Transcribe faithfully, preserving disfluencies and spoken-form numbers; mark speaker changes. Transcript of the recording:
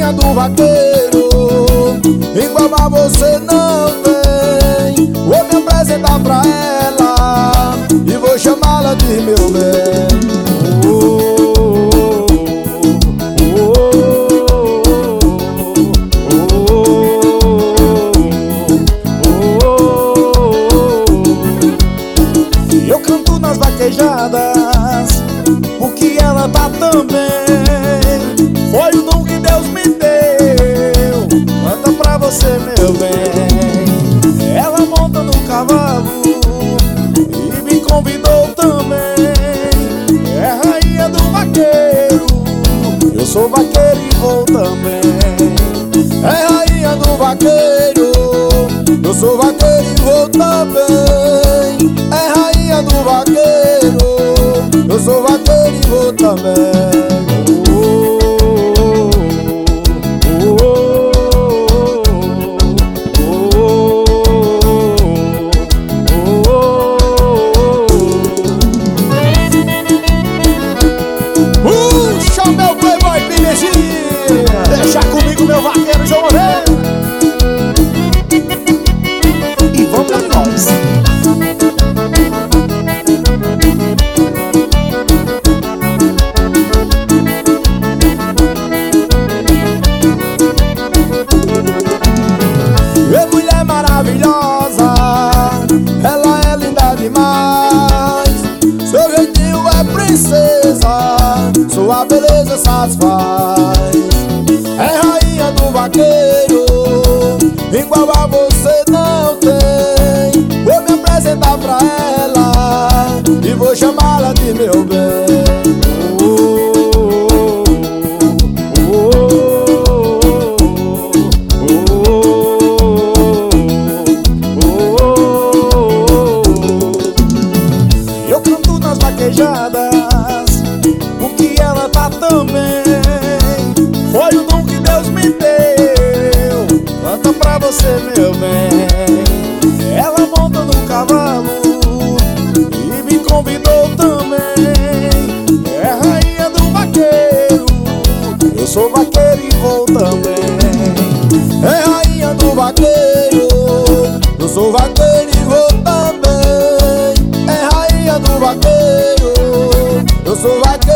Speaker 1: rainha do vaqueiro, igual a você não tem. Vou me apresentar pra ela e vou chamá-la de meu bem. Eu canto nas vaquejadas porque ela tá também. Foi o dom que Deus me deu. Canta pra você, meu bem. Ela monta no cavalo e me convidou também. É rainha do vaqueiro, eu sou vaqueiro e vou também. É rainha do vaqueiro, eu sou vaqueiro e vou também. É rainha do vaqueiro, eu sou vaqueiro e vou também. Puxa meu playboy Pineginha, deixa comigo meu vaqueiro João Moreira. E vamos pra nós. Ê, mulher maravilhosa, ela é linda demais. Seu jeitinho é princesa, sua beleza satisfaz. É rainha do vaqueiro, igual a você não tem. Vou me apresentar pra ela e vou chamá-la de meu bem. Eu canto nas vaquejadas porque ela tá também. Foi o dom que Deus me deu. Canta pra você, meu bem. Ela monta no cavalo e me convidou também. É rainha do vaqueiro, eu sou vaqueiro e vou também. É rainha do vaqueiro, eu sou vaqueiro e vou também. É rainha do vaqueiro, eu sou vaqueiro